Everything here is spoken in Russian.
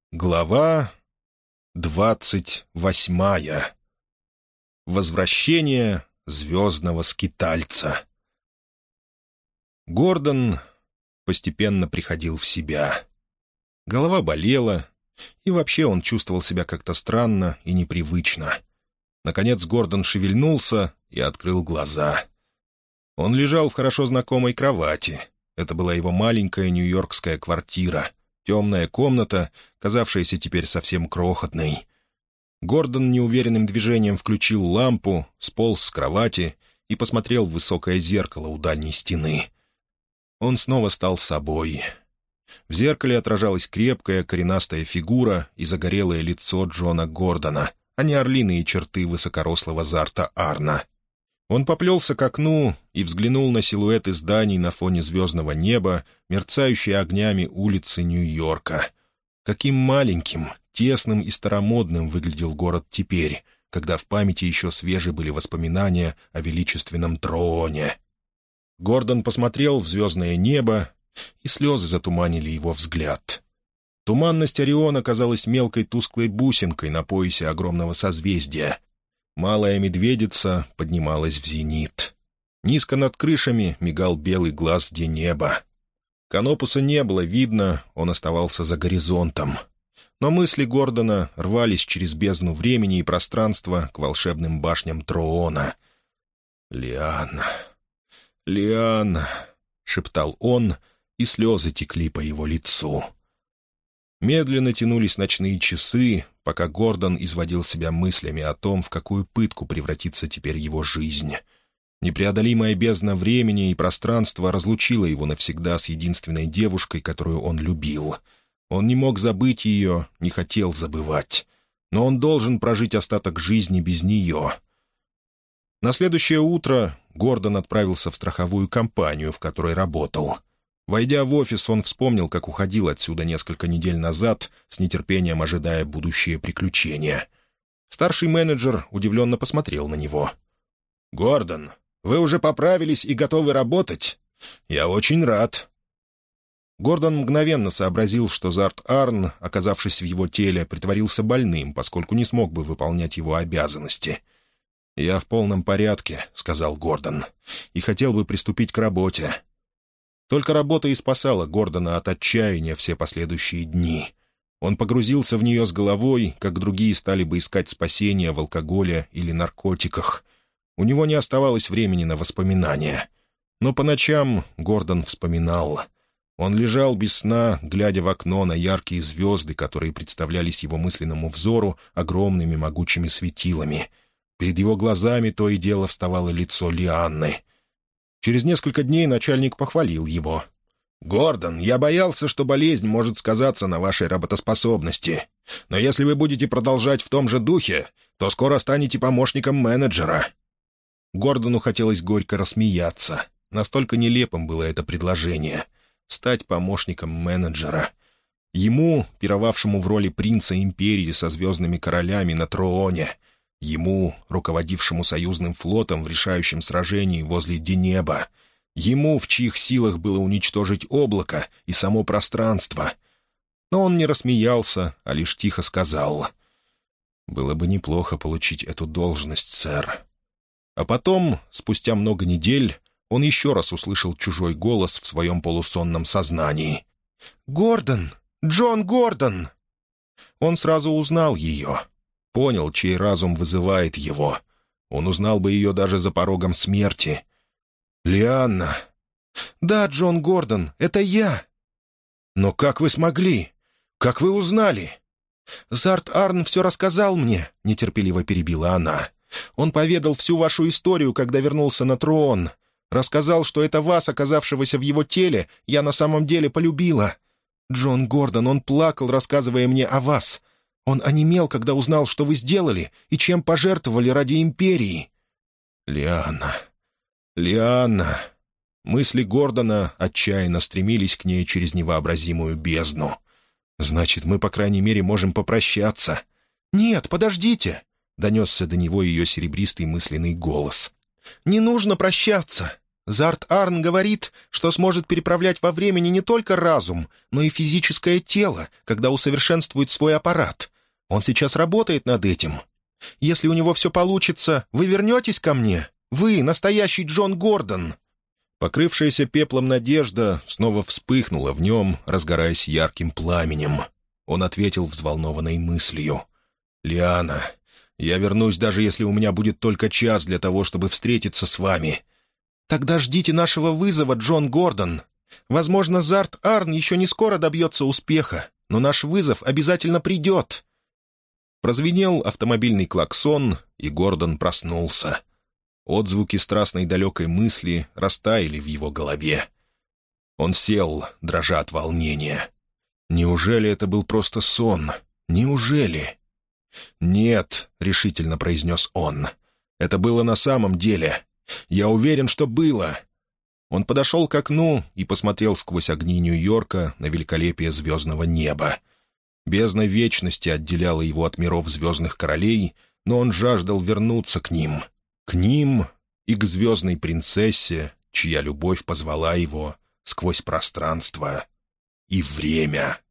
Глава 28. Возвращение звездного скитальца. Гордон постепенно приходил в себя. Голова болела, и вообще он чувствовал себя как-то странно и непривычно. Наконец Гордон шевельнулся и открыл глаза. Он лежал в хорошо знакомой кровати. Это была его маленькая нью-йоркская квартира. Темная комната, казавшаяся теперь совсем крохотной. Гордон неуверенным движением включил лампу, сполз с кровати и посмотрел в высокое зеркало у дальней стены. Он снова стал собой. В зеркале отражалась крепкая, коренастая фигура и загорелое лицо Джона Гордона, а не орлиные черты высокорослого Зарта Арна. Он поплелся к окну и взглянул на силуэты зданий на фоне звездного неба, мерцающие огнями улицы Нью-Йорка. Каким маленьким, тесным и старомодным выглядел город теперь, когда в памяти еще свежи были воспоминания о величественном Трооне. Гордон посмотрел в звездное небо, и слезы затуманили его взгляд. Туманность Ориона казалась мелкой тусклой бусинкой на поясе огромного созвездия. Малая медведица поднималась в зенит. Низко над крышами мигал белый глаз Денеба. Канопуса не было видно, он оставался за горизонтом. Но мысли Гордона рвались через бездну времени и пространства к волшебным башням Троона. «Лианна, Лианна», — шептал он, и слезы текли по его лицу. Медленно тянулись ночные часы, пока Гордон изводил себя мыслями о том, в какую пытку превратится теперь его жизнь. Непреодолимая бездна времени и пространства разлучила его навсегда с единственной девушкой, которую он любил. Он не мог забыть ее, не хотел забывать. Но он должен прожить остаток жизни без нее. На следующее утро Гордон отправился в страховую компанию, в которой работал. Войдя в офис, он вспомнил, как уходил отсюда несколько недель назад, с нетерпением ожидая будущие приключения. Старший менеджер удивленно посмотрел на него. «Гордон, вы уже поправились и готовы работать? Я очень рад». Гордон мгновенно сообразил, что Зарт Арн, оказавшись в его теле, притворился больным, поскольку не смог бы выполнять его обязанности. «Я в полном порядке», — сказал Гордон, — «и хотел бы приступить к работе». Только работа и спасала Гордона от отчаяния все последующие дни. Он погрузился в нее с головой, как другие стали бы искать спасения в алкоголе или наркотиках. У него не оставалось времени на воспоминания. Но по ночам Гордон вспоминал. Он лежал без сна, глядя в окно на яркие звезды, которые представлялись его мысленному взору огромными могучими светилами. Перед его глазами то и дело вставало лицо Лианны. Через несколько дней начальник похвалил его. «Гордон, я боялся, что болезнь может сказаться на вашей работоспособности. Но если вы будете продолжать в том же духе, то скоро станете помощником менеджера». Гордону хотелось горько рассмеяться. Настолько нелепым было это предложение — стать помощником менеджера. Ему, пировавшему в роли принца империи со звездными королями на Трооне, ему, руководившему союзным флотом в решающем сражении возле Денеба, ему, в чьих силах было уничтожить облако и само пространство. Но он не рассмеялся, а лишь тихо сказал: «Было бы неплохо получить эту должность, сэр». А потом, спустя много недель, он еще раз услышал чужой голос в своем полусонном сознании. «Гордон! Джон Гордон!» Он сразу узнал ее. Понял, чей разум вызывает его. Он узнал бы ее даже за порогом смерти. «Лианна!» «Да, Джон Гордон, это я!» «Но как вы смогли? Как вы узнали?» «Зарт Арн все рассказал мне», — нетерпеливо перебила она. «Он поведал всю вашу историю, когда вернулся на Троон. Рассказал, что это вас, оказавшегося в его теле, я на самом деле полюбила. Джон Гордон, он плакал, рассказывая мне о вас. Он онемел, когда узнал, что вы сделали и чем пожертвовали ради империи». «Лианна, Лианна!» Мысли Гордона отчаянно стремились к ней через невообразимую бездну. «Значит, мы, по крайней мере, можем попрощаться». «Нет, подождите!» — донесся до него ее серебристый мысленный голос. «Не нужно прощаться. Зарт-Арн говорит, что сможет переправлять во времени не только разум, но и физическое тело, когда усовершенствует свой аппарат. Он сейчас работает над этим. Если у него все получится, вы вернетесь ко мне? Вы, настоящий Джон Гордон!» Покрывшаяся пеплом надежда снова вспыхнула в нем, разгораясь ярким пламенем. Он ответил взволнованной мыслью. «Лиана, я вернусь, даже если у меня будет только час для того, чтобы встретиться с вами». «Тогда ждите нашего вызова, Джон Гордон. Возможно, Зарт-Арн еще не скоро добьется успеха, но наш вызов обязательно придет». Прозвенел автомобильный клаксон, и Гордон проснулся. Отзвуки страстной далекой мысли растаяли в его голове. Он сел, дрожа от волнения. Неужели это был просто сон? Неужели? «Нет», — решительно произнес он. «Это было на самом деле. Я уверен, что было». Он подошел к окну и посмотрел сквозь огни Нью-Йорка на великолепие звездного неба. Бездна вечности отделяла его от миров звездных королей, но он жаждал вернуться к ним и к звездной принцессе, чья любовь позвала его сквозь пространство и время.